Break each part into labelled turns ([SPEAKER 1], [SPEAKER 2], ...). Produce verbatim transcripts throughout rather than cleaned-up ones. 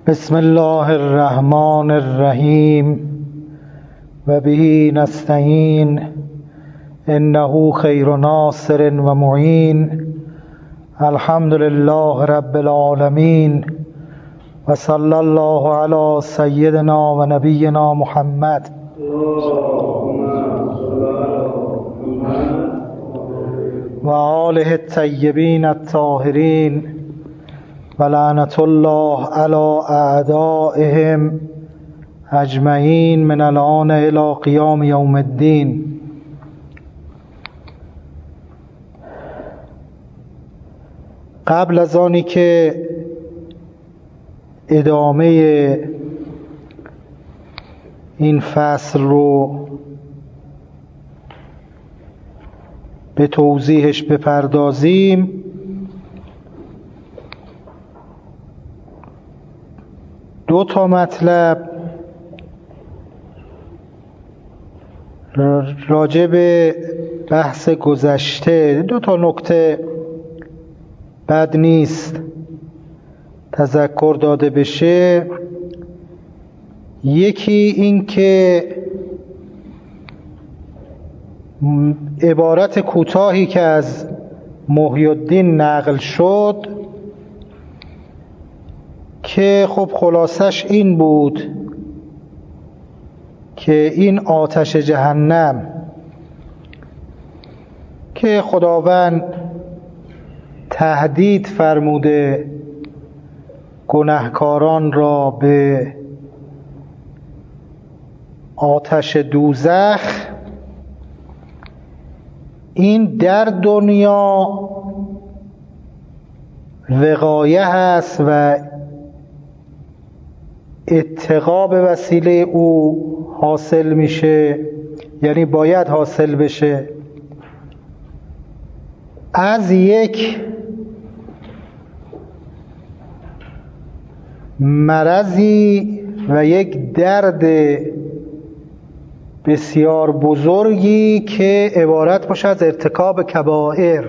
[SPEAKER 1] بسم الله الرحمن الرحیم و به نستعین انه خیر ناصر و معین. الحمد لله رب العالمین و صلی الله علی سیدنا و نبینا محمد و آله الطیبین الطاهرین و لعنت الله علی اعدائهم اجمعین من الآن الی قیام یوم الدین. قبل از آنی که ادامه این فصل رو به توضیحش بپردازیم، دو تا مطلب راجع به بحث گذشته، دو تا نکته بد نیست تذکر داده بشه. یکی این که عبارت کوتاهی که از محی الدین نقل شد که خب خلاصش این بود که این آتش جهنم که خداوند تهدید فرموده گناهکاران را به آتش دوزخ، این در دنیا وقایه هست و اتقا به وسیله او حاصل میشه، یعنی باید حاصل بشه از یک مرضی و یک درد بسیار بزرگی که عبارت باشه از ارتکاب کبائر،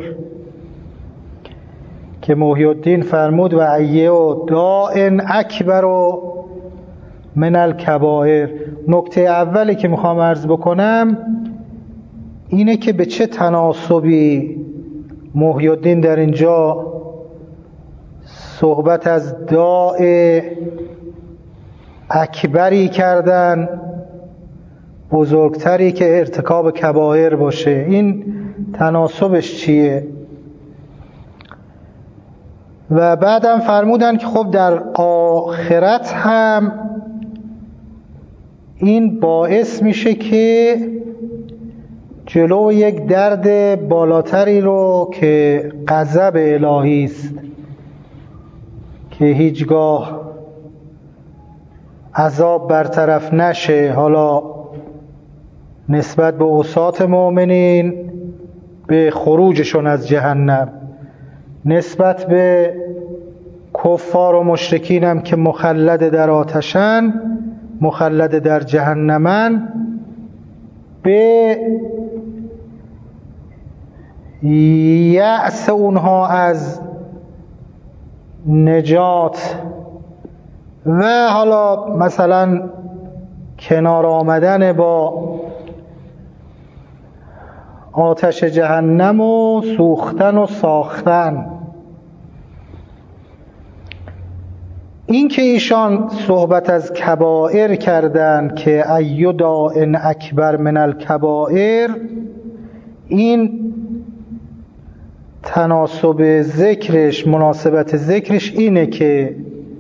[SPEAKER 1] که محی الدین فرمود و ایه و داء اکبر و من الکبائر. نکته اولی که میخوام عرض بکنم اینه که به چه تناسبی محی الدین در اینجا صحبت از داء اکبری کردن، بزرگتری که ارتکاب کبائر باشه. این تناسبش چیه؟ و بعدم فرمودن که خب در آخرت هم این باعث میشه که جلو یک درد بالاتری رو که غضب الهی است که هیچگاه عذاب برطرف نشه، حالا نسبت به عصاة مؤمنین به خروجشون از جهنم، نسبت به کفار و مشرکین هم که مخلد در آتشن، مخلد در جهنمن، به یأس اونها از نجات و حالا مثلا کنار آمدن با آتش جهنم و سوختن و ساختن. این که ایشان صحبت از کبائر کردن که ای داء اکبر من الکبائر، این تناسب ذکرش، مناسبت ذکرش اینه که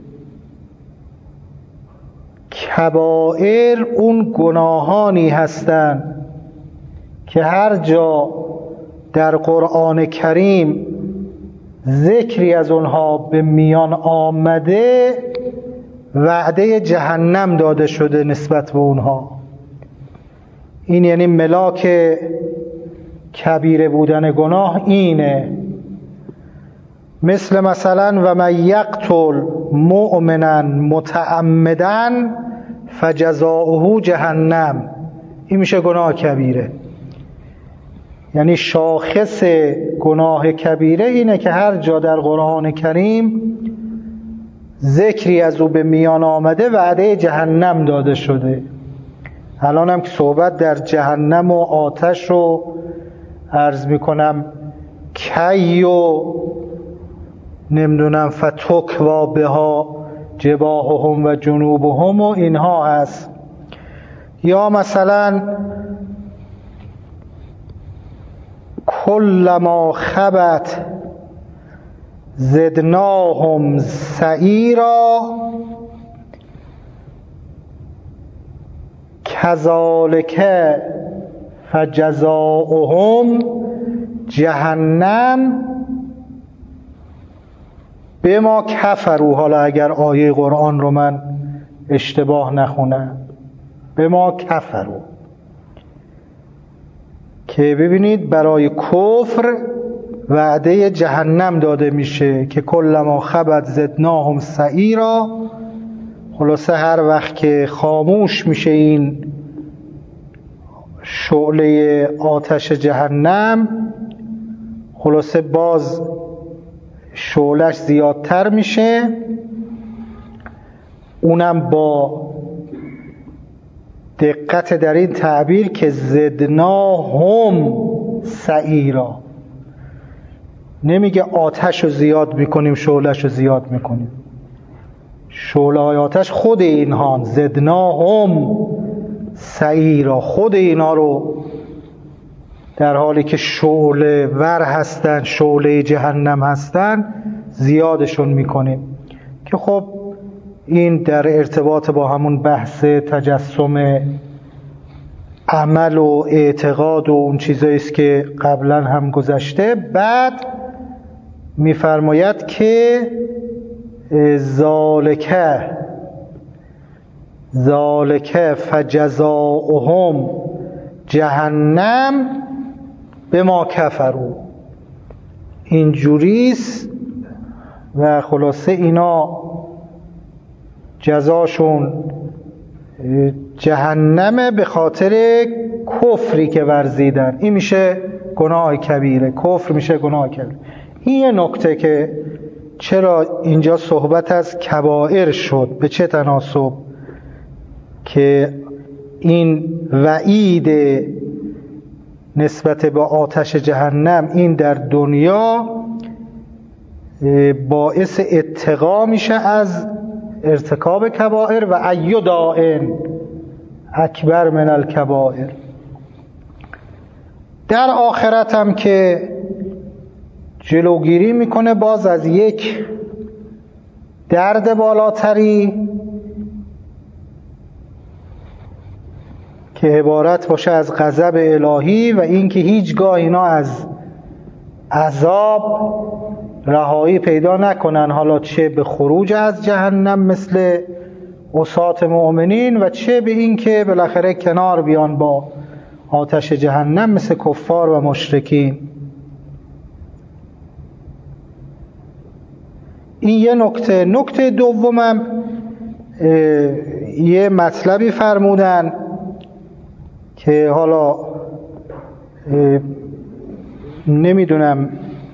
[SPEAKER 1] کبائر اون گناهانی هستند که هر جا در قرآن کریم ذکری از اونها به میان آمده وعده جهنم داده شده نسبت به اونها. این یعنی ملاک کبیره بودن گناه اینه. مثل مثلا و من یقتل مؤمنا متعمدا فجزاؤه جهنم، این میشه گناه کبیره. یعنی شاخص گناه کبیره اینه که هر جا در قرآن کریم ذکری از او به میان آمده وعده جهنم داده شده. الان هم که صحبت در جهنم و آتش رو عرض میکنم کی و نمیدونم فتک و بها جباههم و جنوبهم و اینها هست. یا مثلا کلما خبت زدناهم سعیرا کذالک فجزاؤهم جهنم به ما کفروا. حالا اگر آیه قرآن رو من اشتباه نخونم، به ما کفروا، که ببینید برای کفر وعده جهنم داده میشه که کلما خبت زدناهم سعیرا. خلاصه هر وقت که خاموش میشه این شعله آتش جهنم، خلاصه باز شعلهش زیادتر میشه، اونم با دقت در این تعبیر که زدناهم سعیرا، نمیگه آتش رو زیاد میکنیم شعلهش رو زیاد میکنیم. شعله های آتش خود اینها، زدناهم سعیرا، خود اینا رو در حالی که شعله ور هستن، شعله جهنم هستن، زیادشون میکنیم. که خب این در ارتباط با همون بحث تجسم عمل و اعتقاد و اون چیزایی است که قبلا هم گذشته. بعد میفرماید که ذالک ذالک فجزاؤهم جهنم به ما کفروا. این جوریست و خلاصه اینا جزاشون جهنمه به خاطر کفری که ورزیدن. این میشه گناه کبیره، کفر میشه گناه کبیره. این یه نکته که چرا اینجا صحبت از کبائر شد، به چه تناسب که این وعید نسبت به آتش جهنم این در دنیا باعث اتقا میشه از ارتکاب کبائر و ای داء اکبر من الکبائر. در آخرت هم که جلوگیری میکنه باز از یک درد بالاتری که عبارت باشه از غضب الهی و اینکه هیچگاه اینا از عذاب رهایی پیدا نکنن، حالا چه به خروج از جهنم مثل عصاة مؤمنین و چه به این که بالاخره کنار بیان با آتش جهنم مثل کفار و مشرکین. این یه نکته. نکته دومم یه مطلبی فرمودن که حالا نمیدونم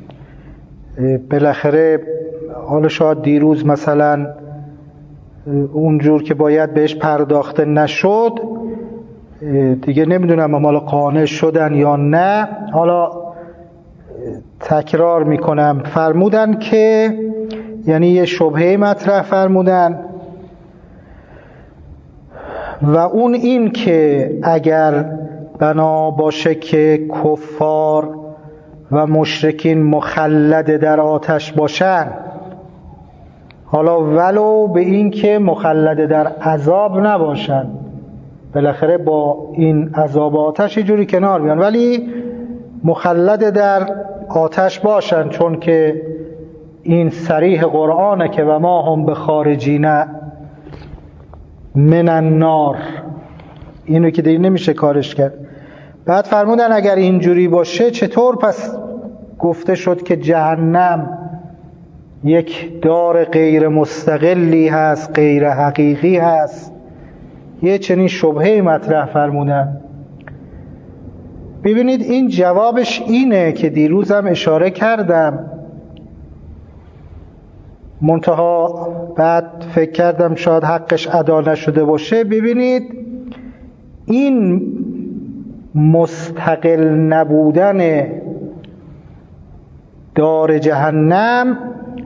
[SPEAKER 1] بالاخره حالا شاید دیروز مثلا اونجور که باید بهش پرداخته نشد دیگه، نمیدونم اما حالا قانع شدن یا نه، حالا تکرار میکنم. فرمودن که یعنی یه شبهه مطرح فرمودن و اون این که اگر بنا باشه که کفار و مشرکین مخلد در آتش باشن، حالا ولو به این که مخلد در عذاب نباشن، بالاخره با این عذاب آتش جوری کنار بیان، ولی مخلد در آتش باشن، چون که این صریح قرآنه که و ما هم به خارجین من النار، اینو که دیگه نمیشه کارش کرد. بعد فرمودن اگر اینجوری باشه چطور پس گفته شد که جهنم یک دار غیر مستقلی هست، غیر حقیقی هست؟ یه چنین شبهه مطرح فرمودن. ببینید این جوابش اینه که دیروزم اشاره کردم منتها بعد فکر کردم شاید حقش ادا نشده باشه. ببینید این مستقل نبودن دار جهنم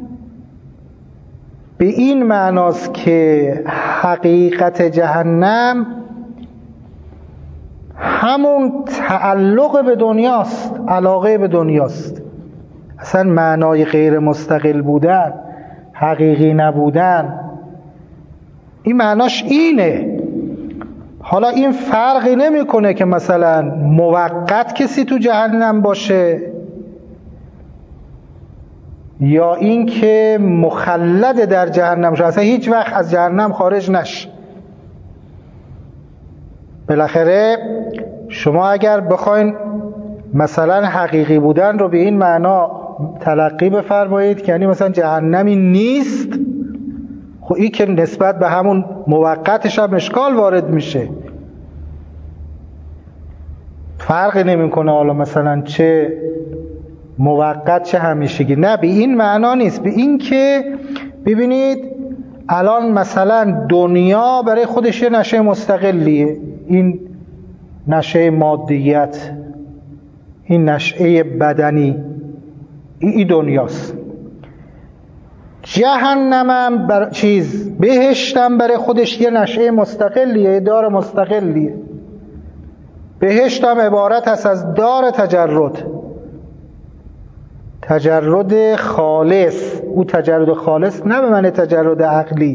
[SPEAKER 1] به این معناست که حقیقت جهنم همون تعلق به دنیاست، علاقه به دنیاست. اصلا معنای غیر مستقل بودن، حقیقی نبودن، این معناش اینه. حالا این فرقی نمیکنه که مثلا موقت کسی تو جهنم باشه یا این که مخلد در جهنم شه، اصلا هیچ وقت از جهنم خارج نشه. بالاخره شما اگر بخواین مثلا حقیقی بودن رو به این معنا تلقی بفرمایید که یعنی مثلا جهنمی نیست، خب این که نسبت به همون موقتش هم اشکال وارد میشه. فرقی نمیکنه حالا مثلا چه موقت چه همیشگی، نه به این معنا نیست. به این که ببینید الان مثلا دنیا برای خودش یه نشه مستقلیه، این نشه مادیت، این نشه بدنی، این دنیاست. جهنمم بر چیز بهشتم برای خودش یه نشه مستقلیه، دار مستقلیه. بهشتم عبارت است از دار تجرد، تجرد خالص. او تجرد خالص نه به معنی تجرد عقلی،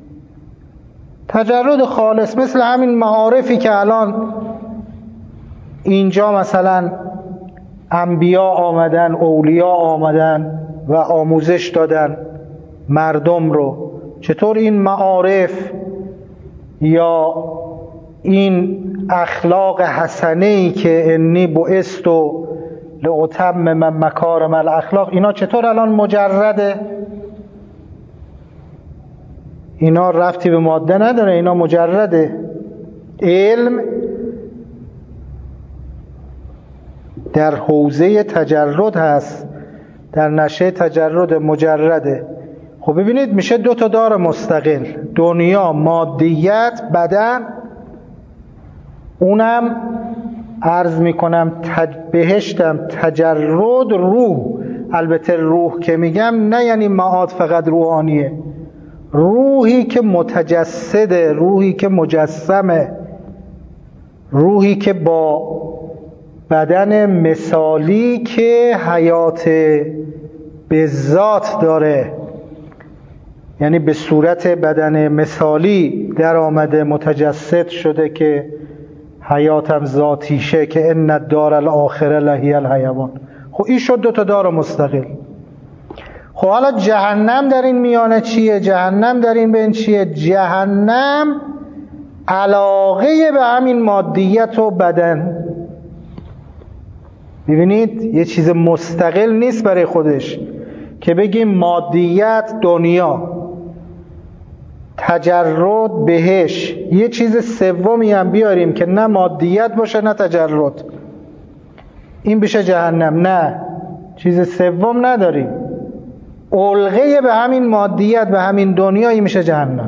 [SPEAKER 1] تجرد خالص مثل همین معارفی که الان اینجا مثلا انبیا آمدن، اولیا آمدن و آموزش دادن مردم رو. چطور این معارف یا این اخلاق حسنه‌ای که انی بعثت لأتمم مکارم الاخلاق، اینا چطور الان مجرده؟ اینا ربطی به ماده نداره، اینا مجرده. علم در حوزه تجرد هست، در نشه تجرد مجرده. خب ببینید میشه دو تا دار مستقل، دنیا مادیت بدن، اونم عرض میکنم تج... بهشتم تجرد روح. البته روح که میگم نه یعنی معاد فقط روحانیه، روحی که متجسده، روحی که مجسمه، روحی که با بدن مثالی که حیات به ذات داره، یعنی به صورت بدن مثالی در آمده، متجسد شده که حیاتم ذاتیشه، که ان الدار الاخره لهی الحیوان. خب این شد دو تا دار مستقل. خب حالا جهنم در این میانه چیه؟ جهنم در این بین چیه؟ جهنم علاقه به همین مادیت و بدن. ببینید یه چیز مستقل نیست برای خودش که بگیم مادیت دنیا، تجرد بهش. یه چیز سومی هم بیاریم که نه مادیت باشه نه تجرد، این بشه جهنم. نه، چیز سوم نداریم، علقه به همین مادیت، به همین دنیایی میشه جهنم.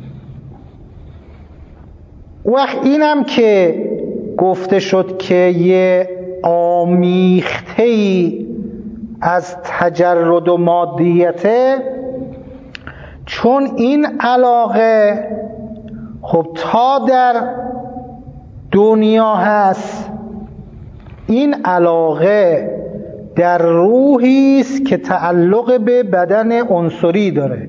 [SPEAKER 1] وقت اینم که گفته شد که یه آمیخته‌ای از تجرد و مادیته، چون این علاقه خب تا در دنیا هست، این علاقه در روحی است که تعلق به بدن عنصری داره،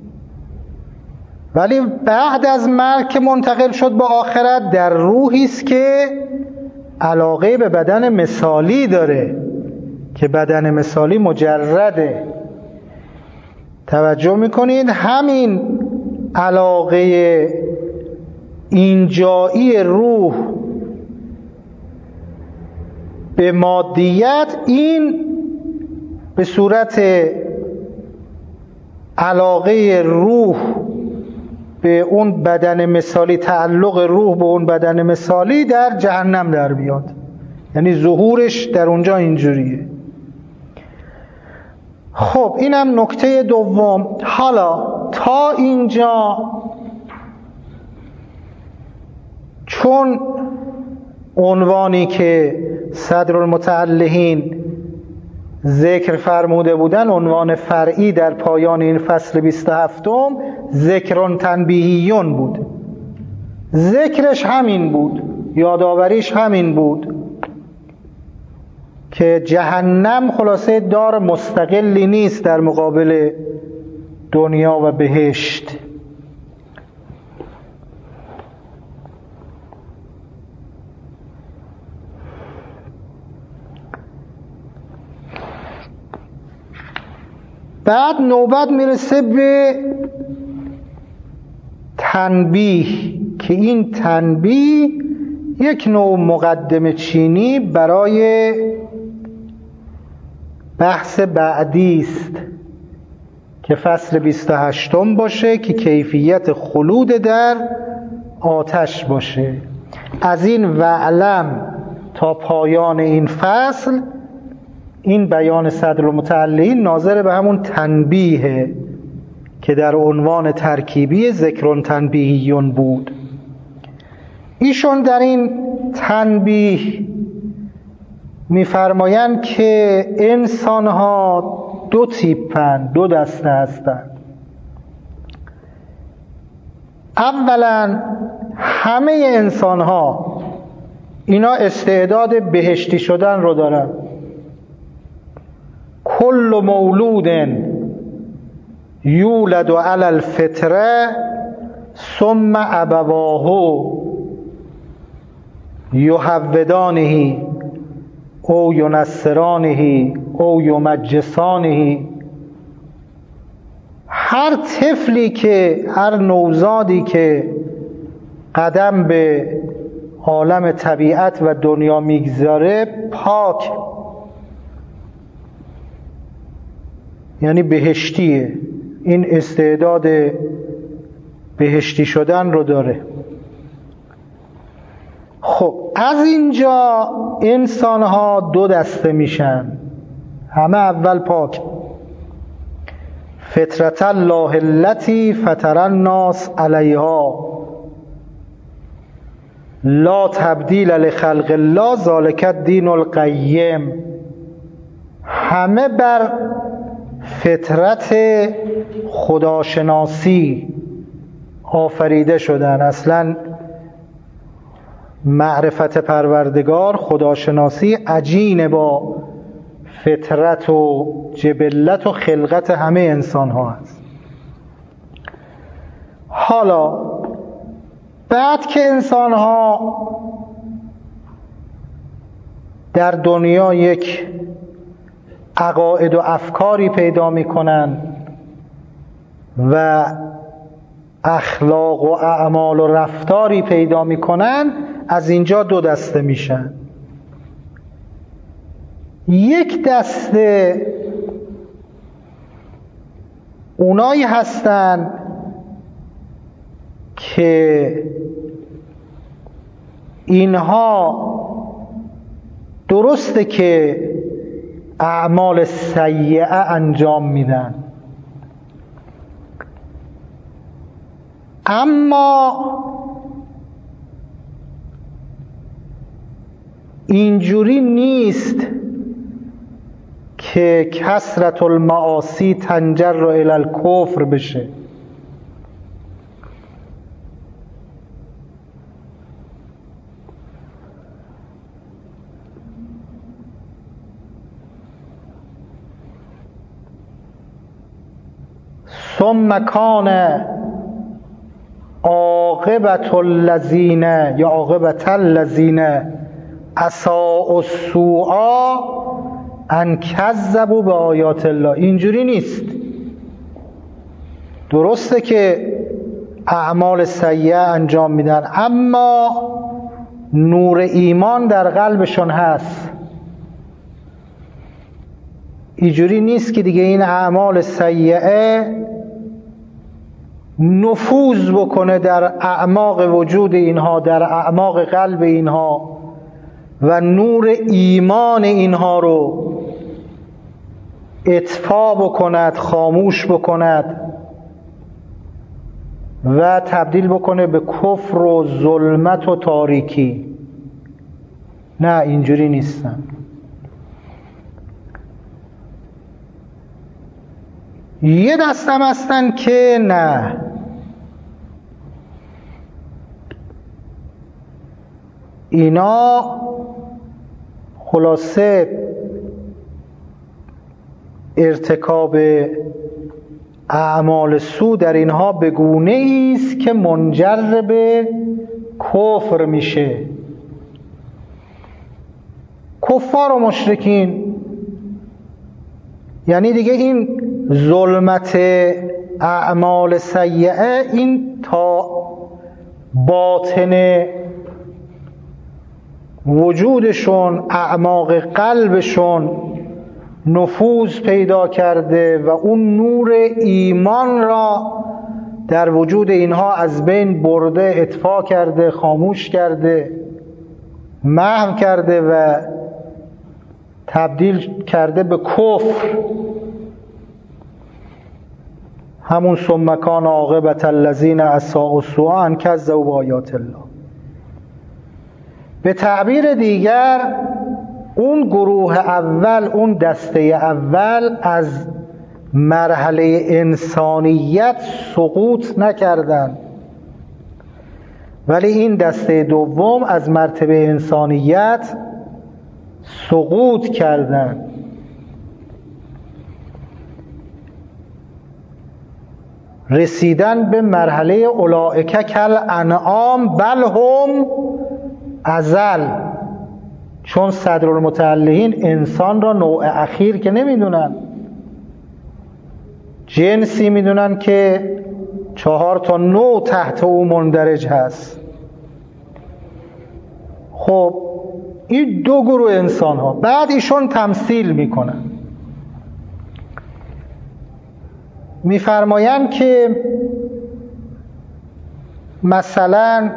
[SPEAKER 1] ولی بعد از مرگ که منتقل شد به آخرت، در روحی است که علاقه به بدن مثالی داره، که بدن مثالی مجرده. توجه میکنید همین علاقه اینجایی روح به مادیت، این به صورت علاقه روح به اون بدن مثالی، تعلق روح به اون بدن مثالی در جهنم در بیاد، یعنی ظهورش در اونجا اینجوریه. خب اینم نکته دوم. حالا تا اینجا چون عنوانی که صدرالمتعلهین ذکر فرموده بودن عنوان فرعی در پایان این فصل بیست و هفتم ذکرون تنبیهیون بود، ذکرش همین بود، یادآوریش همین بود که جهنم خلاصه دار مستقلی نیست در مقابل دنیا و بهشت. بعد نوبت میرسه به تنبیه که این تنبیه یک نوع مقدمه چینی برای بحث بعدی است که فصل بیست و هشتم باشه که کیفیت خلود در آتش باشه. از این وعلم تا پایان این فصل این بیان صدرالمتعلهین ناظر به همون تنبیه که در عنوان ترکیبی ذکرون تنبیهیون بود. ایشون در این تنبیه می‌فرمایند که انسان‌ها دو تیپن، دو دسته هستند. اولا همه انسان‌ها اینا استعداد بهشتی شدن رو دارن. کل مولود یولد علی الفطره ثم ابواه یهودانه او ینصرانه او یمجسانه. هر طفلی که، هر نوزادی که قدم به عالم طبیعت و دنیا میگذاره پاک، یعنی بهشتیه، این استعداد بهشتی شدن رو داره. خب از اینجا انسان ها دو دسته میشن، همه اول پاک. فطرت الله التی فطر الناس علیها لا تبدیل لخلق الله ذلک الدین القیم. همه بر فطرت خداشناسی آفریده شدن. اصلا معرفت پروردگار، خداشناسی عجین با فطرت و جبلت و خلقت همه انسان ها هست. حالا بعد که انسان ها در دنیا یک عقاید و افکاری پیدا میکنن و اخلاق و اعمال و رفتاری پیدا میکنن، از اینجا دو دسته میشن. یک دسته اونایی هستن که اینها درسته که اعمال سیئه انجام میدن، اما اینجوری نیست که کثرت المعاصی تنجر الی الکفر بشه. ثم کان عاقبت الذین یا عاقبت الذین اساءوا السوء ان کذبوا بآیات الله. اینجوری نیست. درسته که اعمال سیئه انجام میدن، اما نور ایمان در قلبشون هست. اینجوری نیست که دیگه این اعمال سیئه نفوذ بکنه در اعماق وجود اینها، در اعماق قلب اینها، و نور ایمان اینها رو اطفا بکند، خاموش بکند و تبدیل بکنه به کفر و ظلمت و تاریکی. نه، اینجوری نیستن. یه دستم هستن که نه، اینا خلاصه ارتکاب اعمال سو در اینها به گونه است که منجر به کفر میشه. کفار و مشرکین، یعنی دیگه این ظلمت اعمال سیئه این تا باطن وجودشون، اعماق قلبشون نفوذ پیدا کرده و اون نور ایمان را در وجود اینها از بین برده، اطفا کرده، خاموش کرده، محو کرده و تبدیل کرده به کفر. همون ثم کان عاقبة الذین اساءوا السوء ان کذبوا بآیات الله. به تعبیر دیگر اون گروه اول، اون دسته اول از مرحله انسانیت سقوط نکردند، ولی این دسته دوم از مرتبه انسانیت سقوط کردند. رسیدن به مرحله اولئک کالانعام بل هم اضل، چون صدرالمتعلقین انسان را نوع اخیر که نمیدونن، جنسی میدونن که چهار تا نوع تحت او مندرج هست. خب این دو گروه انسان ها بعد ایشون تمثیل میکنن، میفرمایند که مثلا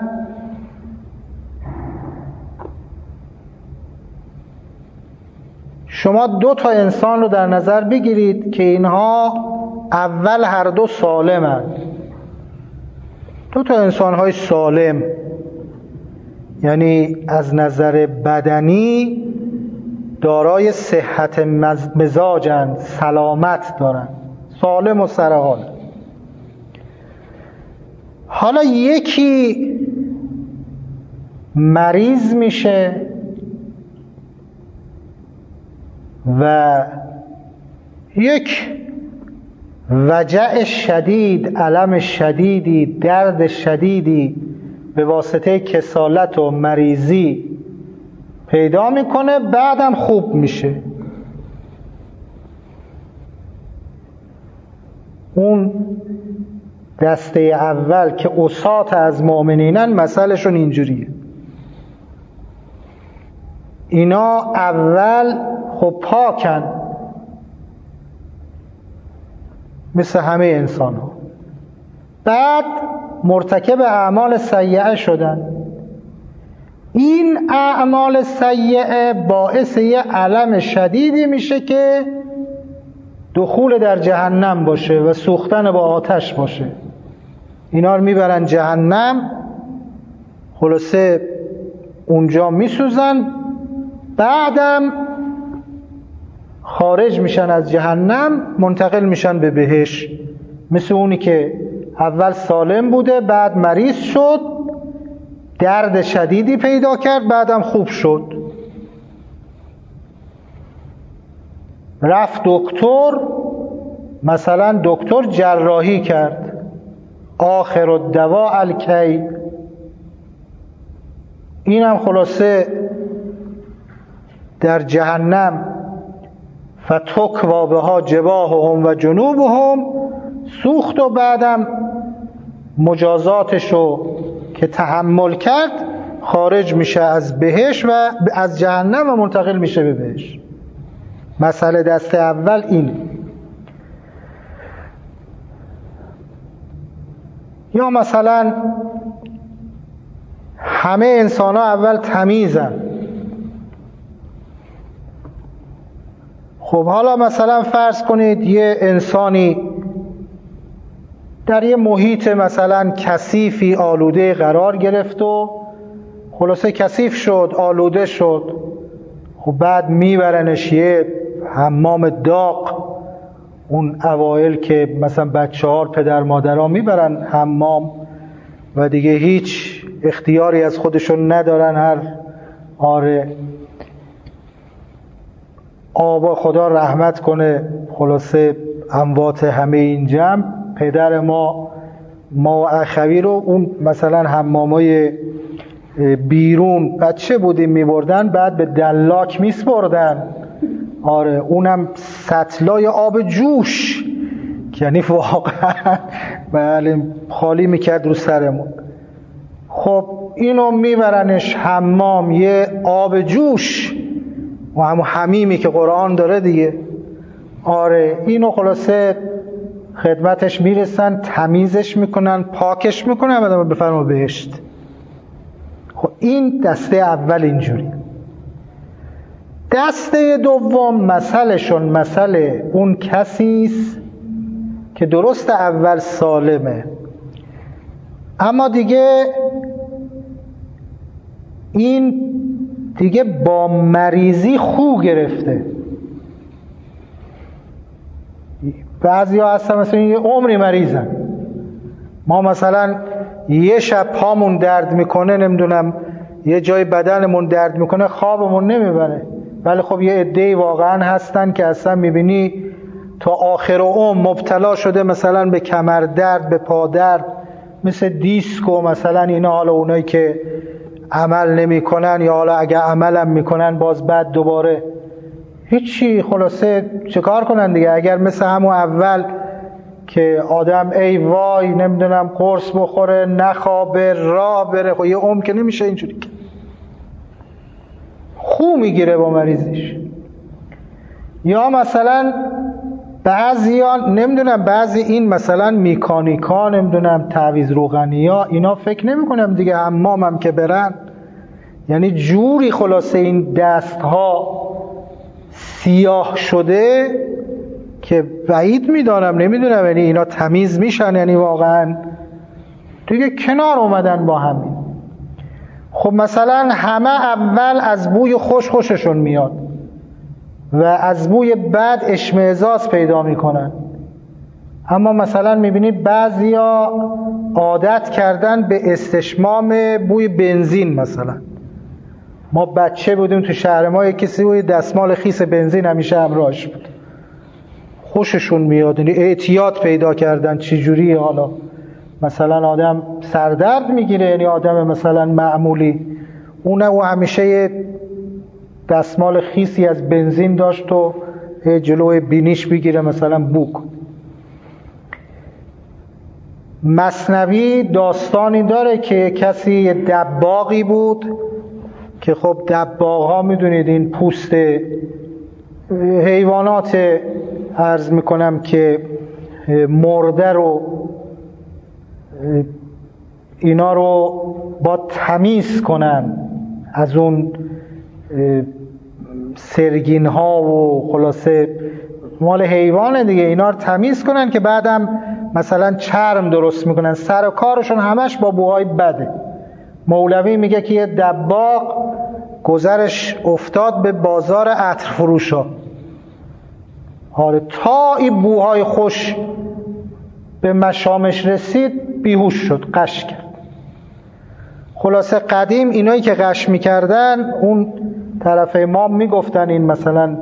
[SPEAKER 1] شما دو تا انسان رو در نظر بگیرید که اینها اول هر دو سالمند، دو تا انسان های سالم، یعنی از نظر بدنی دارای صحت مزاجند، سلامت دارند، سالم و سرحال. حالا یکی مریض میشه و یک وجع شدید، الم شدیدی، درد شدیدی به واسطه کسالت و مریضی پیدا میکنه، بعدم خوب میشه. اون دسته اول که عصات از مؤمنینن مثلشون اینجوریه. اینا اول خب پاکن مثل همه انسان ها، بعد مرتکب اعمال سیئه شدن. این اعمال سیئه باعث یه الم شدیدی میشه که دخول در جهنم باشه و سوختن با آتش باشه. اینا رو میبرن جهنم، خلاصه اونجا میسوزن، بعدم خارج میشن از جهنم، منتقل میشن به بهشت. مثل اونی که اول سالم بوده، بعد مریض شد، درد شدیدی پیدا کرد، بعدم خوب شد، رفت دکتر، مثلا دکتر جراحی کرد، آخر الدوا الکی. اینم خلاصه در جهنم فتکوا بها جباههم و جنوبهم، سوخت و بعدم مجازاتشو که تحمل کرد خارج میشه از بهشت و از جهنم و منتقل میشه به بهشت. مسئله دسته اول این. یا مثلا همه انسان ها اول تمیزن، خب حالا مثلا فرض کنید یه انسانی در یه محیط مثلا کثیفی آلوده قرار گرفت و خلاصه کثیف شد، آلوده شد. خب بعد میبرنش یه حمام داغ. اون اوایل که مثلا بچه ها پدر مادرها میبرن حمام و دیگه هیچ اختیاری از خودشون ندارن، هر آره آبا خدا رحمت کنه خلاصه اموات همه این جمع، پدر ما ما اخوی رو اون مثلا حمامای بیرون بچه بودیم میبردن، بعد به دلاک میسپردن. آره اونم سطلای آب جوش، یعنی واقعا بله خالی میکرد رو سرمون. خب اینو میبرنش حمام، یه آب جوش و همون حمیمی که قرآن داره دیگه. آره اینو خلاصه خدمتش میرسن، تمیزش میکنن، پاکش میکنن، بعد بفرما بهشت. خب این دسته اول اینجوری. دسته دوم مثلشون مثل اون کسیست که درست اول سالمه، اما دیگه این دیگه با مریضی خو گرفته. بعضی ها هستن مثلا یه عمری مریضن، ما مثلا یه شب پامون درد میکنه، نمیدونم یه جای بدنمون درد میکنه، خوابمون نمیبره. ولی خب یه عده‌ای واقعا هستن که اصلا میبینی تا آخر عمر مبتلا شده مثلا به کمر درد، به پا درد، مثل دیسک و مثلا اینا. حالا اونایی که عمل نمیکنن یا حالا اگه عملم میکنن باز بعد دوباره هیچی، خلاصه چه کار کنن دیگه. اگر مثل همون اول که آدم ای وای نمیدونم قرص بخوره نخوابه راه بره، خب یه عمر که نمیشه اینجوری، خو میگیره با مریضیش. یا مثلا بعضیا نمیدونم بعضی این مثلا میکانیکا نمیدونم تعویض روغنی ها اینا فکر نمیکنم دیگه حمام هم که برن، یعنی جوری خلاصه این دست ها سیاه شده که بعید میدانم نمیدونم یعنی اینا تمیز میشن، یعنی واقعا دیگه کنار اومدن با همین. خب مثلا همه اول از بوی خوش خوششون میاد و از بوی بد اشمئزاز پیدا میکنن، اما مثلا میبینید بعضیا عادت کردن به استشمام بوی بنزین. مثلا ما بچه بودیم تو شهر ما یک کسی بوی دستمال خیس بنزین همیشه همراهش بود، خوششون میاد، یعنی اعتیاد پیدا کردن. چی جوری حالا مثلا آدم سردرد میگیره، یعنی آدم مثلا معمولی اونه و همیشه یه دستمال خیسی از بنزین داشت و جلوی بینیش بگیره مثلا بوک. مثنوی داستانی داره که کسی یه دباغی بود که خب دباغ ها میدونید این پوست حیوانات عرض میکنم که مرده رو اینا رو با تمیز کنن از اون سرگین ها و خلاصه مال حیوان دیگه، اینا رو تمیز کنن که بعدم مثلا چرم درست میکنن. سر و کارشون همش با بوهای بده. مولوی میگه که یه دباغ گذرش افتاد به بازار عطر فروشا، آره تا این بوهای خوش به مشامش رسید بیهوش شد، قش کرد. خلاصه قدیم اینایی که قش میکردن اون طرف امام میگفتن این مثلا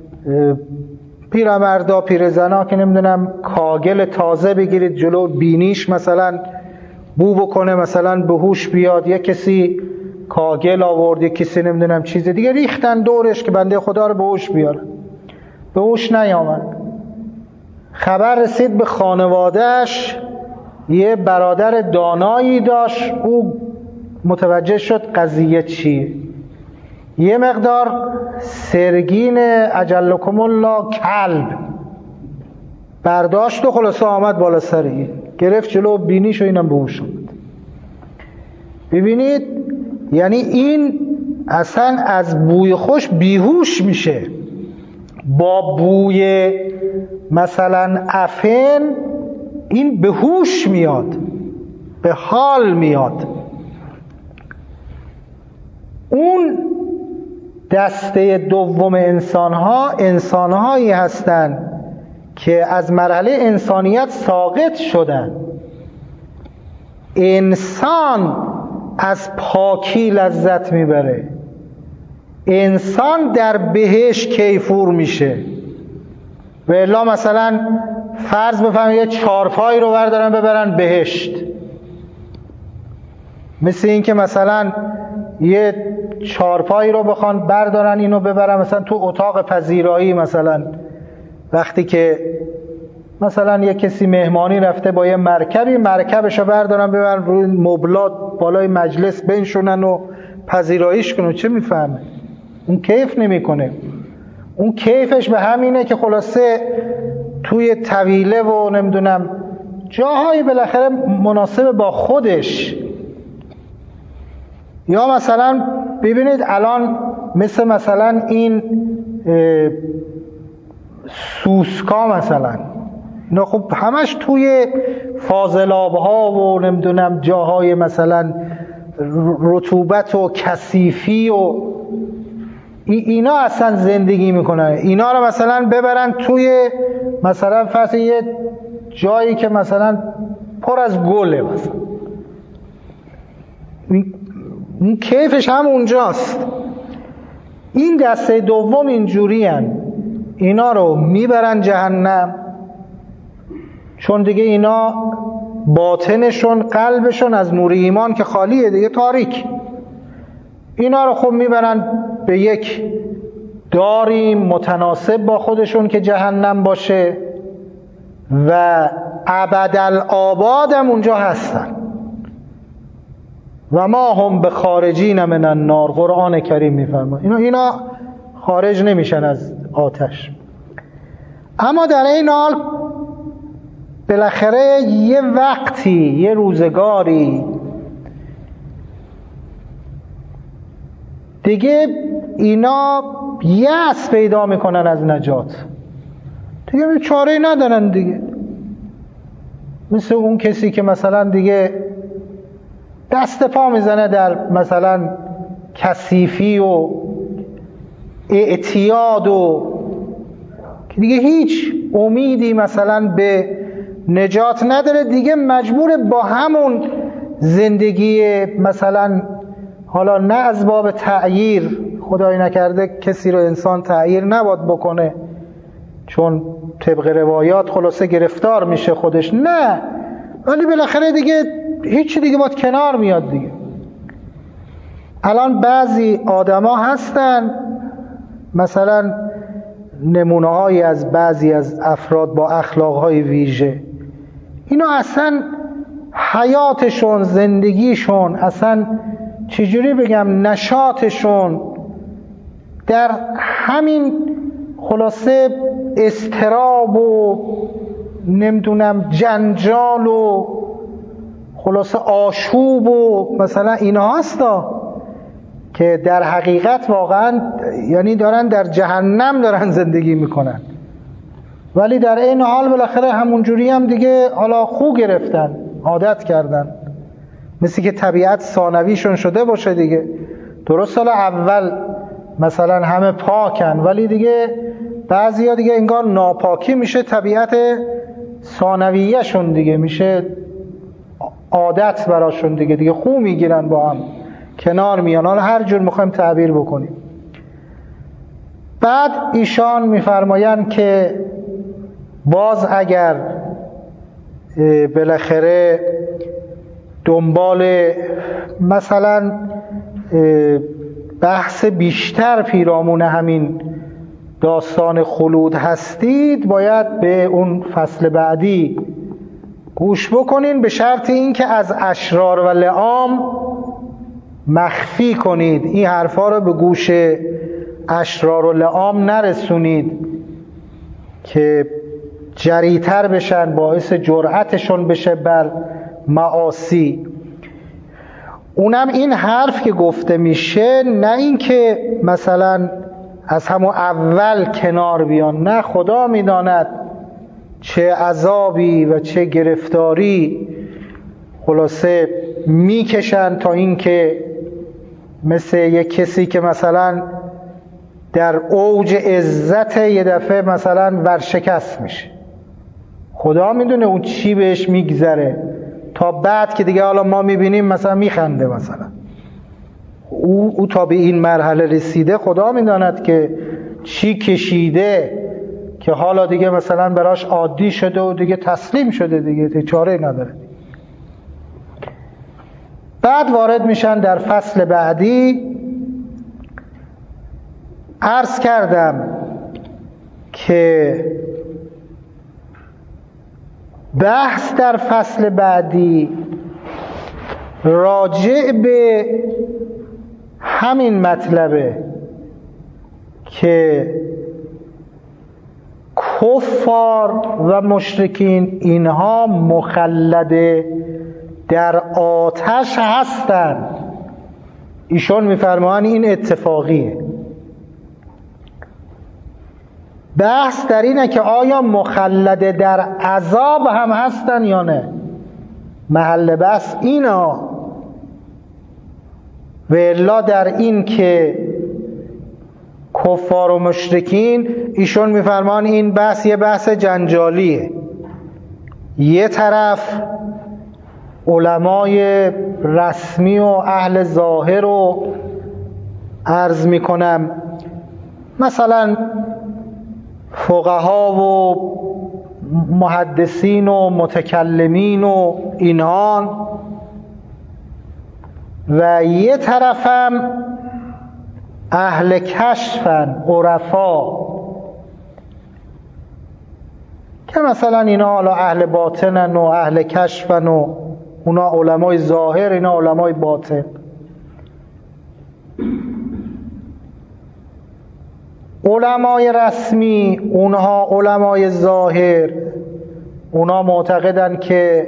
[SPEAKER 1] پیرمردا پیرزنا که نمیدونم کاگل تازه بگیرید جلو بینیش مثلا بو بکنه مثلا به هوش بیاد، یه کسی کاگل آورد، یه کسی نمیدونم چیز دیگه ریختن دورش که بنده خدا رو به هوش بیاره، به هوش نیامد. خبر رسید به خانوادهش، یه برادر دانایی داشت، او متوجه شد قضیه چیه. یه مقدار سرگین اجلکم الله کلب برداشت و خلاصه آمد بالا سری گرفت جلو بینیش و اینم به هوش اومد. ببینید یعنی این اصلا از بوی خوش بیهوش میشه، با بوی مثلا عفن این به هوش میاد، به حال میاد. اون دسته دوم انسانها انسانهایی هستند که از مرحله انسانیت ساقط شدن. انسان از پاکی لذت میبره، انسان در بهشت کیفور میشه. و الا مثلا فرض بفرمایید یه چارپایی رو بردارن ببرن بهشت، مثل این که مثلا یه چارپایی رو بخوان بردارن اینو ببرن مثلا تو اتاق پذیرایی، مثلا وقتی که مثلا یه کسی مهمانی رفته با یه مرکبی، مرکبشو بردارن ببرن روی مبلات بالای مجلس بنشونن و پذیراییش کنن، چه میفهمه؟ اون کیف نمیکنه. اون کیفش به همینه که خلاصه توی طویله و نمیدونم جاهایی بالاخره مناسب با خودش. یا مثلا ببینید الان مثل مثلا این سوسکا مثلا، اینا خب همش توی فاضلاب ها و نمیدونم جاهای مثلا رطوبت و کثیفی و اینا اصلا زندگی میکنن. اینا رو مثلا ببرن توی مثلا فرض یه جایی که مثلا پر از گله، مثلا اون کیفش هم اونجاست. این دسته دوم اینجوری هن. اینا رو میبرن جهنم، چون دیگه اینا باطنشون قلبشون از نور ایمان که خالیه دیگه، تاریک. اینا رو خب میبرن به یک داری متناسب با خودشون که جهنم باشه و ابدالآباد هم اونجا هستن. و ما هم به خارجین من النار، قرآن کریم میفرماید اینا اینا خارج نمیشن از آتش. اما در این حال بالاخره یه وقتی، یه روزگاری دیگه اینا یأس پیدا میکنن از نجات، دیگه چاره‌ای ندارن دیگه. مثل اون کسی که مثلا دیگه دست پا میزنه در مثلا کثیفی و اعتیاد و که دیگه هیچ امیدی مثلا به نجات نداره، دیگه مجبور با همون زندگی مثلا، حالا نه از باب تعییر، خدای نکرده کسی رو انسان تعییر نباید بکنه چون طبق روایات خلاصه گرفتار میشه خودش، نه، ولی بالاخره دیگه هیچی دیگه باید کنار میاد دیگه. الان بعضی آدما هستن مثلا نمونه هایی از بعضی از افراد با اخلاق های ویژه، اینا اصلا حیاتشون، زندگیشون، اصلا چجوری بگم، نشاطشون در همین خلاصه اضطراب و نمیدونم جنجال و خلاصه آشوب و مثلا اینا هستا که در حقیقت واقعا یعنی دارن در جهنم دارن زندگی میکنن، ولی در این حال بالاخره همونجوری هم دیگه حالا خو گرفتن، عادت کردن، مثل که طبیعت ثانویشون شده باشه دیگه. درست سال اول مثلا همه پاکن، ولی دیگه بعضیا دیگه انگار ناپاکی میشه طبیعت ثانویه شون دیگه، میشه عادت براشون دیگه، دیگه خو میگیرن با هم، کنار میان، حالا هر جور میخوایم تعبیر بکنیم. بعد ایشان میفرمایند که باز اگر بالاخره دنبال مثلا بحث بیشتر پیرامون همین داستان خلود هستید، باید به اون فصل بعدی گوش بکنین، به شرط این که از اشرار و لعام مخفی کنید، این حرفا رو به گوش اشرار و لعام نرسونید که جریتر بشن، باعث جرأتشون بشه بر معاصی. اونم این حرف که گفته میشه، نه این که مثلا از همون اول کنار بیان. نه، خدا میداند چه عذابی و چه گرفتاری خلاصه میکشن تا اینکه مثل یک کسی که مثلا در اوج عزت یه دفعه مثلا ورشکست میشه. خدا میدونه اون چی بهش میگذره، تا بعد که دیگه حالا ما میبینیم مثلا میخنده. مثلا او, او تا به این مرحله رسیده، خدا میداند که چی کشیده که حالا دیگه مثلا براش عادی شده و دیگه تسلیم شده، دیگه چاره نداره. بعد وارد میشن در فصل بعدی. عرض کردم که بحث در فصل بعدی راجع به همین مطلبه که کفار و مشرکین اینها مخلد در آتش هستند. ایشون میفرمایند این اتفاقیه. بحث در اینه که آیا مخلد در عذاب هم هستن یا نه. محل بحث اینا. و الا در این که کفار و مشرکین، ایشون میفرمان این بحث یه بحث جنجالیه. یه طرف علمای رسمی و اهل ظاهر رو عرض میکنم، مثلا فقها و محدثین و متکلمین و اینان، و یه طرفم اهل کشفن، عرفا، که مثلا اینا حالا اهل باطنن و اهل کشفن و اونا علمای ظاهر، اینا علمای باطن. علمای رسمی، اونها علمای ظاهر، اونا معتقدن که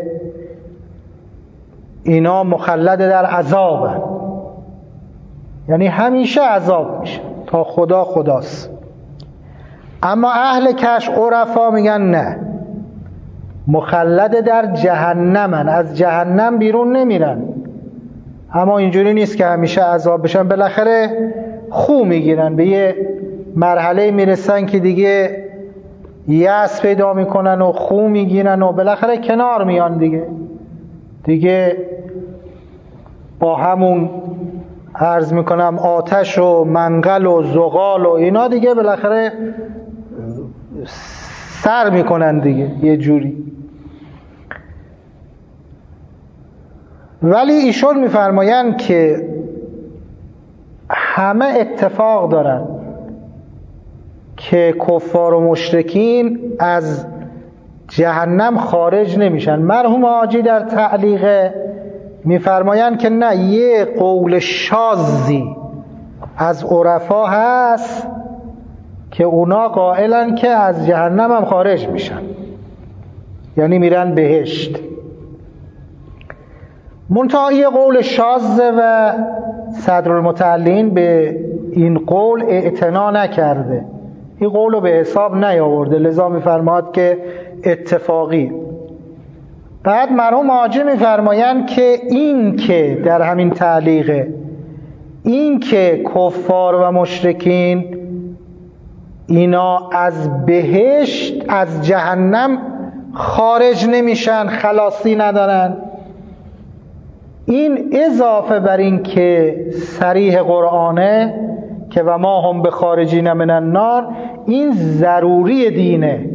[SPEAKER 1] اینا مخلد در عذابن، یعنی همیشه عذاب میشه تا خدا خداست. اما اهل کشف، عرفا، میگن نه، مخلد در جهنمن، از جهنم بیرون نمیرن. اما اینجوری نیست که همیشه عذاب بشن، بالاخره خو میگیرن، به یه مرحله میرسن که دیگه یأس پیدا میکنن و خو میگیرن و بالاخره کنار میان دیگه دیگه با همون عرض میکنم آتش و منقل و زغال و اینا دیگه بالاخره سر میکنن دیگه یه جوری. ولی ایشون میفرمایند که همه اتفاق دارن که کفار و مشرکین از جهنم خارج نمیشن. مرحوم حاجی در تعلیق میفرمایند که نه، یه قول شاذی از عرفا هست که اونا قائلن که از جهنم هم خارج میشن، یعنی میرن بهشت. منتها یه قول شاذه و صدرالمتعلین به این قول اعتنا نکرده، این قول رو به حساب نیاورده، لذا میفرماد که اتفاقی. بعد مرحوم حاجی میفرمایند که این که در همین تعلیقه، این که کفار و مشرکین اینا از بهشت، از جهنم خارج نمیشن، خلاصی ندارن، این اضافه بر این که صریح قرآنه که و ما هم به خارجین من النار، این ضروری دینه،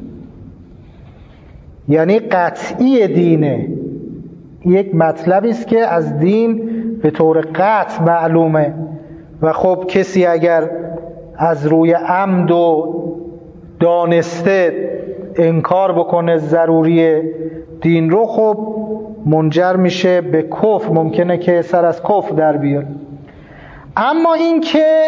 [SPEAKER 1] یعنی قطعی دینه، یک مطلبی است که از دین به طور قطع معلومه. و خب کسی اگر از روی عمد و دانسته انکار بکنه ضروری دین رو، خب منجر میشه به کفر، ممکنه که سر از کفر در بیاد. اما این که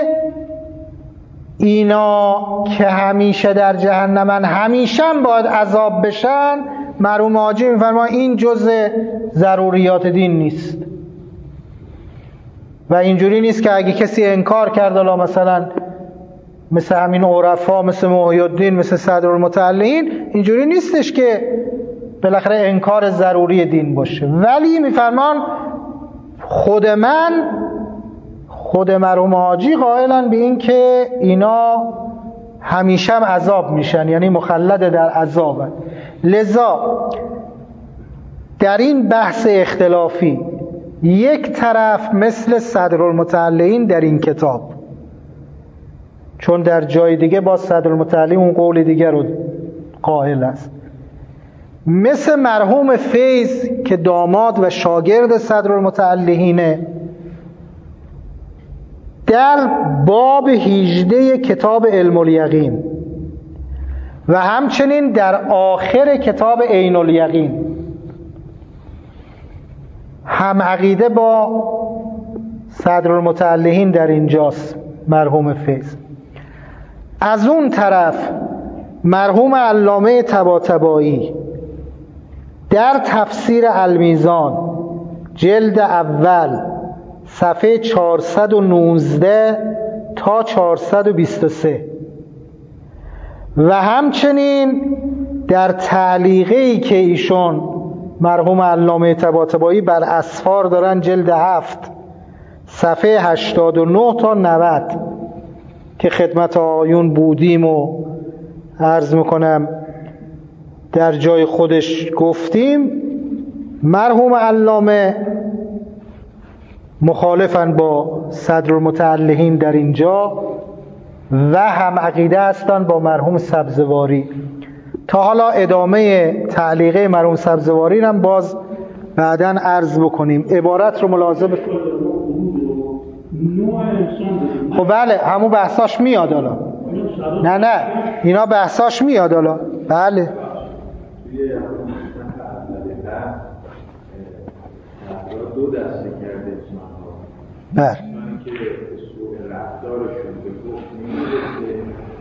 [SPEAKER 1] اینا که همیشه در جهنمن، همیشه هم باید عذاب بشن، مرحوم حاجی میفرما این جزء ضروریات دین نیست. و اینجوری نیست که اگه کسی انکار کرد، مثلا مثل همین عرفا، مثل محی الدین، مثل صدرالمتعلقین، اینجوری نیستش که بالاخره انکار ضروری دین باشه. ولی میفرمان خود من خود مرحوم حاجی قائلن به این که اینا همیشه هم عذاب میشن، یعنی مخلد در عذابن. لذا در این بحث اختلافی یک طرف مثل صدرالمتعلقین در این کتاب، چون در جای دیگه با صدرالمتعلقین اون قول دیگر رو قائل است، مثل مرحوم فیض که داماد و شاگرد صدرالمتعلقینه، در باب هجده کتاب علم الیقین و همچنین در آخر کتاب عین الیقین هم عقیده با صدرالمتعلقین در اینجاست مرحوم فیض. از اون طرف مرحوم علامه طباطبایی در تفسیر المیزان جلد اول صفحه چهارصد و نوزده تا چهارصد و بیست و سه و همچنین در تعلیقی که ایشون مرحوم علامه طباطبایی بر اسفار دارن جلد هفت صفحه هشتاد و نه تا نود که خدمت آیون بودیم و عرض میکنم در جای خودش گفتیم، مرحوم علامه مخالفن با صدرالمتعلقین در اینجا و هم عقیده هستن با مرحوم سبزواری. تا حالا ادامه تعلیقه مرحوم سبزواری هم باز بعداً عرض بکنیم. عبارت رو ملاحظه بکنیم. خب بله همون بحثاش میاد حالا. نه نه اینا بحثاش میاد حالا. بله
[SPEAKER 2] دو دسته کرده
[SPEAKER 1] بله
[SPEAKER 2] که سوء رفتارشون به گفت میرسه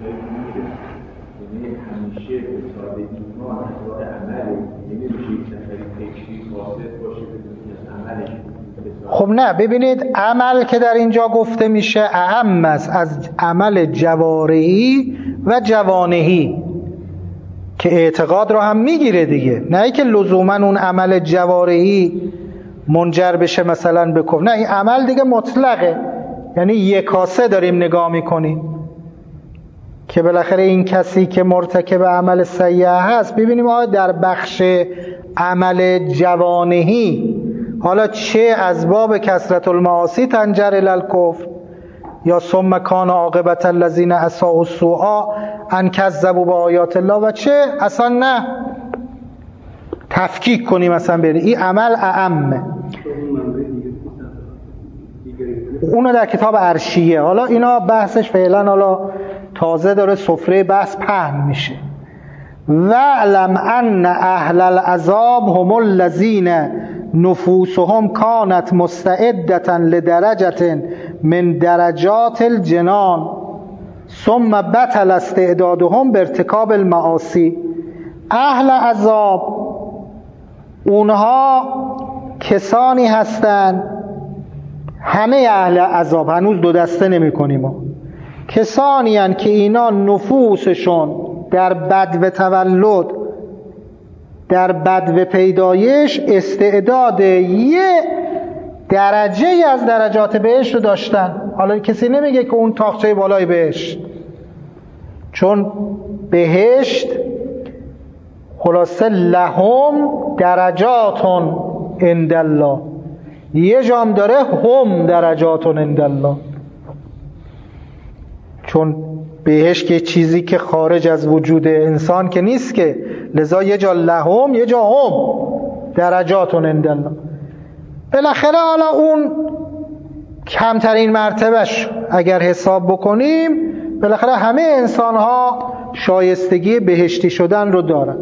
[SPEAKER 2] یعنی همیشه به سادگی ما اصلاح عمله، یعنی میشه یک سفری فکری فاسد باشه به عملش.
[SPEAKER 1] خب نه ببینید عمل که در اینجا گفته میشه اهم است از عمل جوارحی و جوانحی که اعتقاد رو هم میگیره دیگه، نه ای که لزوما اون عمل جوارحی منجر بشه مثلا به کفر. نه این عمل دیگه مطلقه، یعنی یکاسه داریم نگاه میکنیم که بالاخره این کسی که مرتکب عمل سیئه هست ببینیم آیا در بخش عمل جوانحی حالا چه از باب کثرت المعاصی تنجر الی الکفر یا ثم کان عاقبت الذین اساءوا السوء ان کذبوا بآیات الله و چه اصلا نه تفکیک کنیم مثلا بریم این عمل اعمه. اونو در کتاب عرشیه. حالا اینا بحثش فعلا حالا تازه داره سفره بحث پهن میشه. وَاعْلَمْ أَنَّ أَهْلَ الْعَذَابِ هُمُ الَّذِينَ نفوسهم كانت مستعدة لدرجة من درجات الجنان ثم بطل استعدادهم بارتكاب المعاصی. اهل عذاب اونها کسانی هستند، همه اهل عذاب هنوز دو دسته نمی کنیم، کسانی هستند که اینا نفوسشون در بدو تولد در بدو پیدایش استعداد یه درجه از درجات بهشت رو داشتن. حالا کسی نمیگه که اون تاقچه بالای بهشت، چون بهشت خلاصه لهم درجاتون عند الله، یه جام داره هم درجاتون عند الله، چون بهشت که چیزی که خارج از وجود انسان که نیست که، لذا یه جا لهم یه جا هم درجاتون عند الله. بالاخره حالا اون کمترین مرتبهش اگر حساب بکنیم بالاخره همه انسان ها شایستگی بهشتی شدن رو دارن.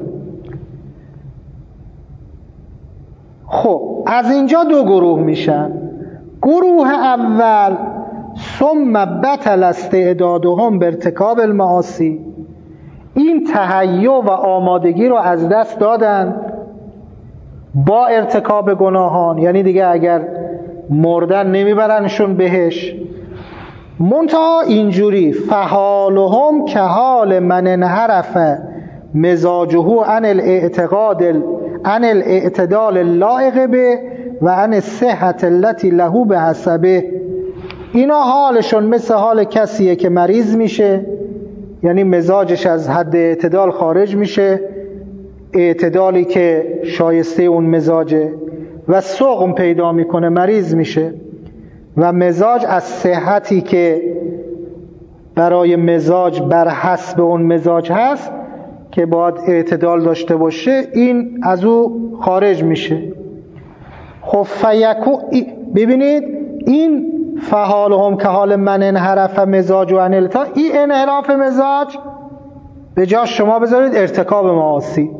[SPEAKER 1] خب از اینجا دو گروه میشن. گروه اول ثم بطل استعدادهم بارتکاب المعاصی، این تهیع و آمادگی رو از دست دادن با ارتکاب گناهان، یعنی دیگه اگر مردن نمیبرنشون بهش، منتها اینجوری فحالهم که حال من انحرف مزاجه عن الاعتقاد عن الاعتدال اللائق به و عن الصحة التي له به حسبه. اینا حالشون مثل حال کسیه که مریض میشه، یعنی مزاجش از حد اعتدال خارج میشه، اعتدالی که شایسته اون مزاجه، و سقم پیدا میکنه، مریض میشه، و مزاج از صحتی که برای مزاج بر حسب اون مزاج هست که باید اعتدال داشته باشه، این از او خارج میشه. خب فیکو ببینید این فحالهم که حال من انحرف مزاج و انلتا، این انحراف مزاج به جا شما بذارید ارتکاب معاصی.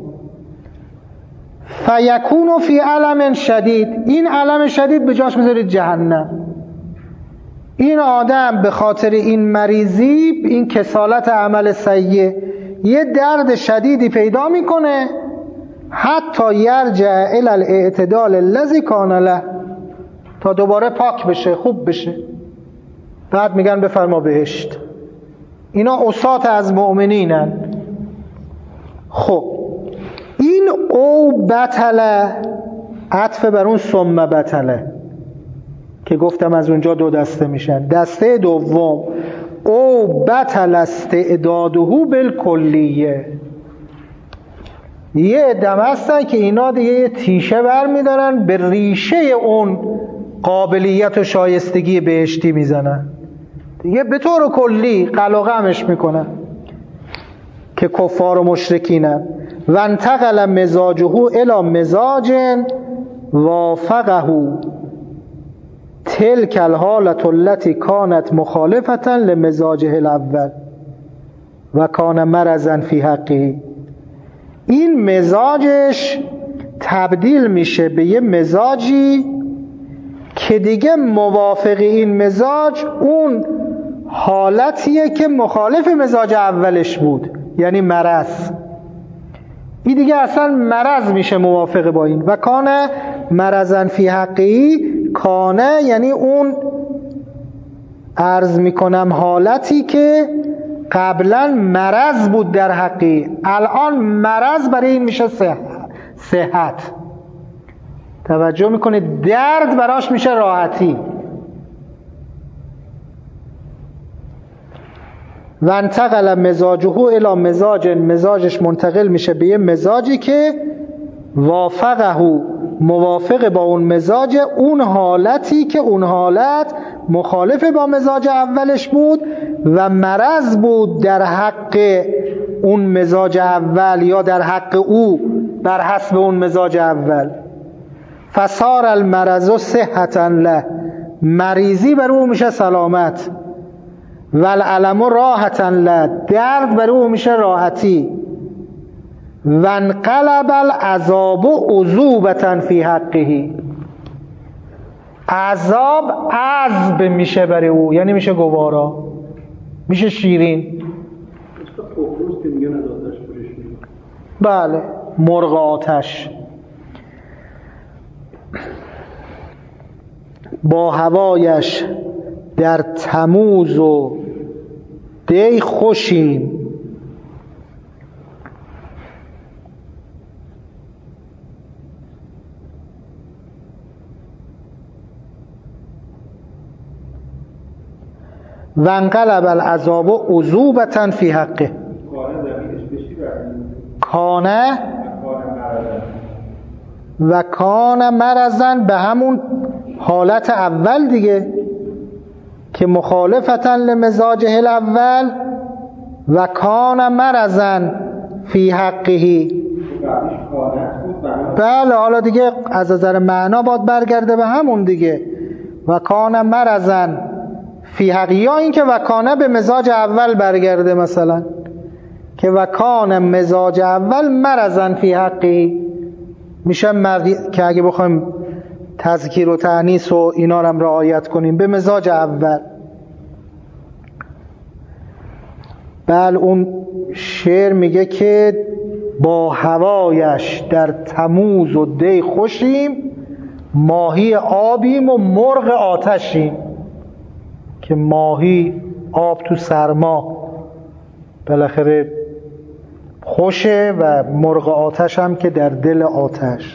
[SPEAKER 1] فیکونو فی علم شدید، این علم شدید به جاش بذارید جهنم. این آدم به خاطر این مریضی، این کسالت عمل سیء، یه درد شدیدی پیدا میکنه، حتی یرجع الی الاعتدال الذی کان له، تا دوباره پاک بشه، خوب بشه، بعد میگن بفرما بهشت. اینا اوساط از مؤمنینن. خب این او بطله عطف بر اون ثم بطله که گفتم از اونجا دو دسته میشن. دسته دوم او بطل استعداده بالکلیه، یه عدم هستن که اینا دیگه یه تیشه بر میدارن، به ریشه اون قابلیت و شایستگی بهشتی میزنن دیگه، به طور کلی قلقمش میکنن که کفار و مشرکینن. و انتقل مزاجه الی مزاج وافقه تلک الحالة التي كانت مخالفة لمزاجه الاول و کان مرضا فی حقه. این مزاجش تبدیل میشه به یه مزاجی که دیگه موافق این مزاج اون حالتیه که مخالف مزاج اولش بود، یعنی مرض. این دیگه اصلا مرض میشه موافق با این. و کانه مرضن فی حقی، کانه یعنی اون عرض میکنم حالتی که قبلا مرض بود در حقی، الان مرض برای این میشه صحت. توجه میکنید، درد براش میشه راحتی. و انتقل مزاجه الی مزاج، مزاجش منتقل میشه به یه مزاجی که وافقه موافق با اون مزاج، اون حالتی که اون حالت مخالف با مزاج اولش بود و مرض بود در حق اون مزاج اول یا در حق او بر حسب اون مزاج اول. فصار المرض صحتا له، مریضی بر او میشه سلامت. و العلم راحتا له، درد بر او میشه راحتی. و انقلب العذاب عذوبة فی حقه، عذاب عذب میشه برای او، یعنی میشه گوارا، میشه شیرین. بله، مرغ آتش. با هوایش در تموز و دی خوشیم، و انقلب العذاب عذوبة فی حقه. کانه و کان مرضن به همون حالت اول دیگه که مخالفتا لمزاجه الاول، و کان مرضن فی حقه. بله، حالا دیگه از نظر معنا باید برگرده به همون دیگه، و کان مرضن فی حقه، یا این که و کانه به مزاج اول برگرده، مثلا که و کان مزاج اول مرضن فی حقه میشه مرضی، که اگه بخوایم تذکیر و تأنیث و اینا رو هم رعایت کنیم به مزاج اول. بل اون شعر میگه که با هوایش در تموز و دی خوشیم، ماهی آبیم و مرغ آتشیم. که ماهی آب تو سرما بالاخره خوشه و مرغ آتش هم که در دل آتش.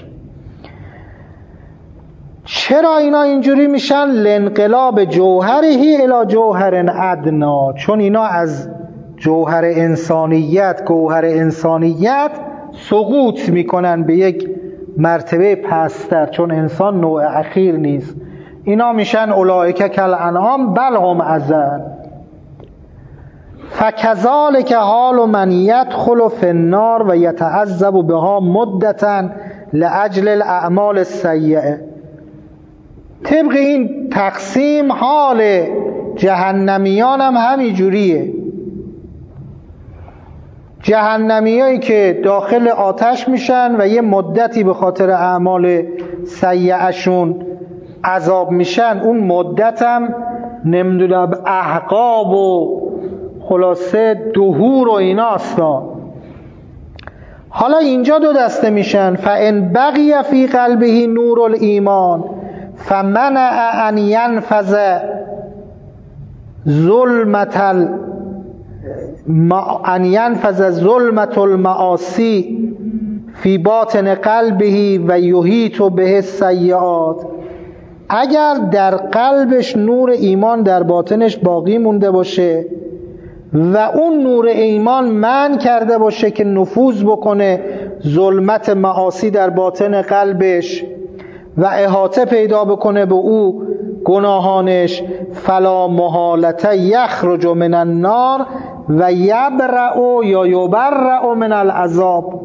[SPEAKER 1] چرا اینا اینجوری میشن؟ لانقلاب جوهرهی الی جوهر ادنا، چون اینا از جوهر انسانیت گوهر انسانیت سقوط میکنن به یک مرتبه پستر، چون انسان نوع اخیر نیست. اینا میشن اولئک کالانعام بل هم اضل. فکذالک حال من یدخل فی النار و یتعذب بها مدتا لاجل الاعمال السیئه. طبق این تقسیم حال جهنمیان هم همین جوریه. جهنمیایی که داخل آتش میشن و یه مدتی به خاطر اعمال سیئه‌شون عذاب میشن، اون مدت هم نمیدونم احقاب و خلاصه دهور و اینا هستن. حالا اینجا دو دسته میشن. فان بقی فی قلبه نور الایمان فمنع ان ينفذ ظلمت ان ينفذ ظلمت المعاصی فی باطن قلبه و یحیط به السیئات. اگر در قلبش نور ایمان در باطنش باقی مونده باشه و اون نور ایمان منع کرده باشه که نفوذ بکنه ظلمت معاصی در باطن قلبش و احاطه پیدا بکنه به او گناهانش، فلا محالته یخرج من النار و یبرأ یا یبرأ من العذاب.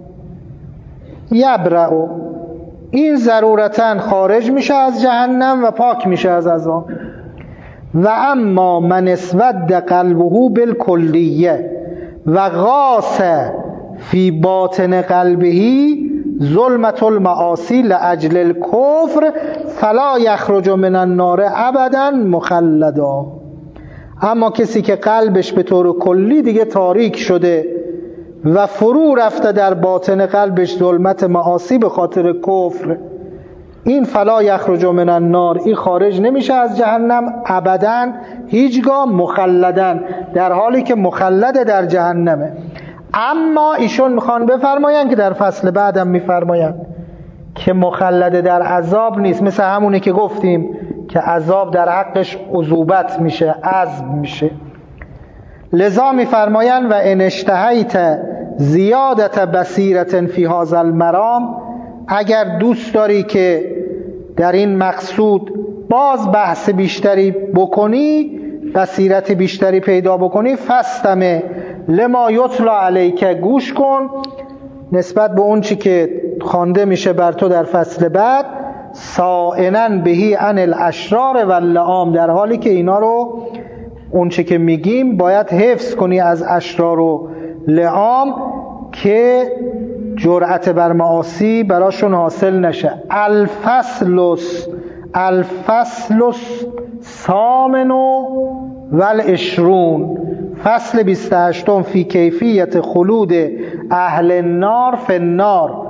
[SPEAKER 1] یبرأ، این ضرورتاً خارج میشه از جهنم و پاک میشه از عذاب. و اما من اسود قلبه بالکلیه و غاص فی باطن قلبه ظلمت المعاصی لاجل الکفر فلا یخرج من النار ابدا مخلدا. اما کسی که قلبش به طور کلی دیگه تاریک شده و فرو رفته در باطن قلبش ظلمت معاصی به خاطر کفر، این فلا یخرج من النار، این خارج نمیشه از جهنم ابدا هیچگاه مخلدن، در حالی که مخلد در جهنمه. اما ایشون میخوان بفرماین که در فصل بعدم میفرماین که مخلد در عذاب نیست، مثل همونه که گفتیم که عذاب در حقش عذوبت میشه، عذب میشه. لذا میفرماین و ان اشتهیت زیادت بصیرت فی هذا المرام، اگر دوست داری که در این مقصود باز بحث بیشتری بکنی، بصیرت بیشتری پیدا بکنی، فاستمع لما یتلی علیک، گوش کن نسبت به اون چی که خوانده میشه بر تو در فصل بعد، صائنا بهی عن الاشرار واللعام، در حالی که اینا رو اون چی که میگیم باید حفظ کنی از اشرار و لعام که جرأت بر معاصی براشون حاصل نشه. الفصل الفصل ثامن والعشرون، فصل بیست و هشتم فی کیفیت خلود اهل النار فی النار،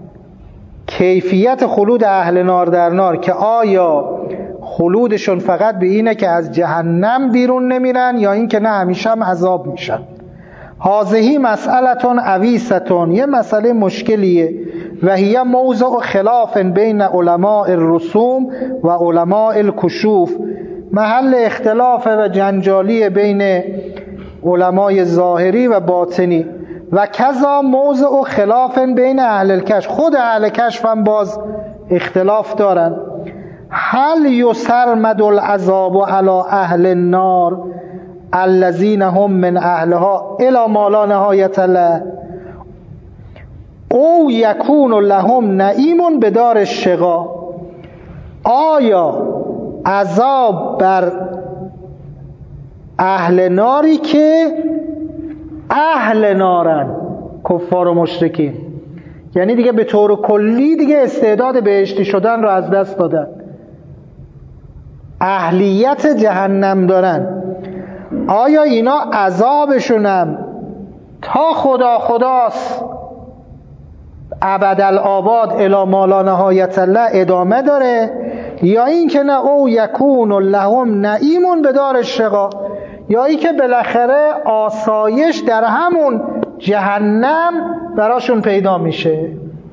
[SPEAKER 1] کیفیت خلود اهل نار در نار، که آیا خلودشون فقط به اینه که از جهنم بیرون نمیرن یا این که نه همیشه هم عذاب میشن. هذه مسئلتون عویستون، یه مسئله مشکلیه. و هی موضع خلاف بین علماء الرسوم و علماء الکشوف، محل اختلاف و جنجالی بین علمای ظاهری و باطنی. و کذا موضع خلاف بین اهل الکشف، خود اهل کشف هم باز اختلاف دارن. هل یسرمد العذاب علی اهل النار الذین هم من اهلها الی ما لا نهایت له او یکون لهم نعیم بدار الشقا؟ آیا عذاب بر اهل ناری که اهل نارن، کفار و مشرکین، یعنی دیگه به طور کلی دیگه استعداد بهشتی شدن رو از دست دادن، اهلیت جهنم دارن، آیا اینا عذابشونم تا خدا خداست ابدالآباد الی ما لا نهایت له ادامه داره، یا این که نه او یکون لهم نعیم به دار الشقا، یا این که بالاخره آسایش در همون جهنم براشون پیدا میشه،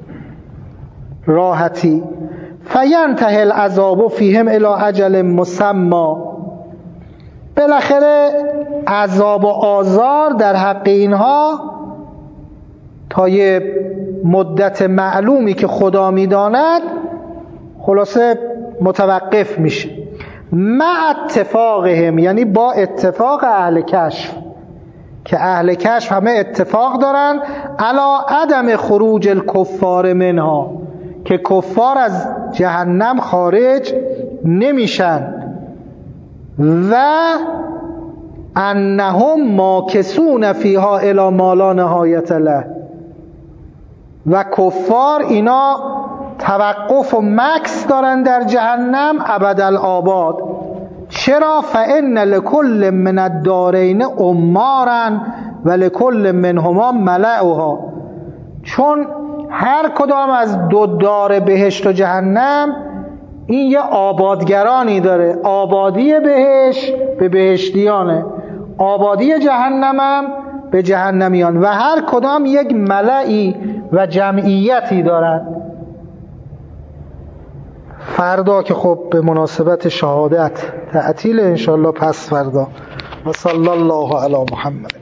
[SPEAKER 1] راحتی. فینتهی العذاب فیهم الی اجل مسمی، بالاخره عذاب و آزار در حق اینها تا یه مدت معلومی که خدا میداند خلاصه متوقف میشه. مع اتفاقهم، یعنی با اتفاق اهل کشف، که اهل کشف همه اتفاق دارن علی عدم خروج الکفار منها، که کفار از جهنم خارج نمیشن، و انهم ماکثون فیها الی ما لا نهایت له، و کفار اینا توقف و مکث دارن در جهنم ابدالآباد. چرا؟ فإن لكل من الدارین امارا و لكل منهما ملأها، چون هر کدام از دو دار بهشت و جهنم این یه آبادگرانی داره، آبادی بهشت به بهشتیانه، آبادی جهنمم به جهنمیان، و هر کدام یک ملئی و جمعیتی دارن. فردا که خب به مناسبت شهادت تعطیل، انشالله پس فردا. و صلی الله علی محمد.